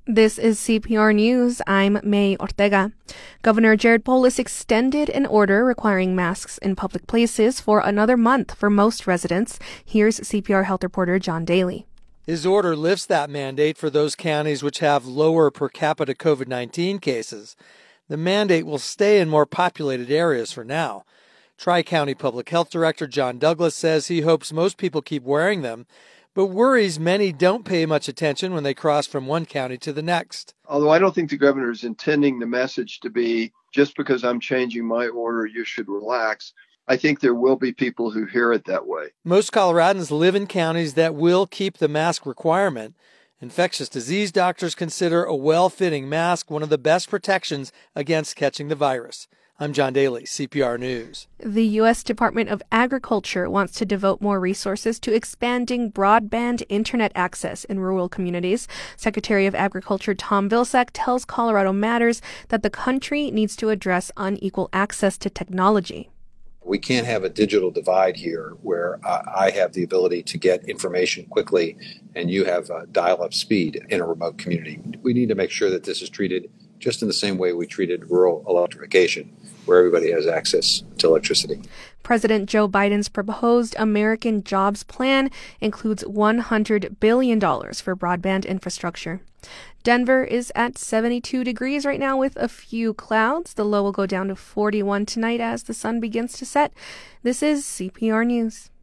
This is CPR News. I'm May Ortega. Governor Jared Polis extended an order requiring masks in public places for another month for most residents. Here's CPR health reporter John Daly. His order lifts that mandate for those counties which have lower per capita COVID-19 cases. The mandate will stay in more populated areas for now. Tri-County Public Health Director John Douglas says he hopes most people keep wearing them, but worries many don't pay much attention when they cross from one county to the next. Although I don't think the governor is intending the message to be, just because I'm changing my order, you should relax. I think there will be people who hear it that way. Most Coloradans live in counties that will keep the mask requirement. Infectious disease doctors consider a well-fitting mask one of the best protections against catching the virus. I'm John Daly, CPR News. The U.S. Department of Agriculture wants to devote more resources to expanding broadband internet access in rural communities. Secretary of Agriculture Tom Vilsack tells Colorado Matters that the country needs to address unequal access to technology. We can't have a digital divide here where I have the ability to get information quickly and you have dial-up speed in a remote community. We need to make sure that this is treated just in the same way we treated rural electrification, where everybody has access to electricity. President Joe Biden's proposed American Jobs Plan includes $100 billion for broadband infrastructure. Denver is at 72 degrees right now with a few clouds. The low will go down to 41 tonight as the sun begins to set. This is CPR News.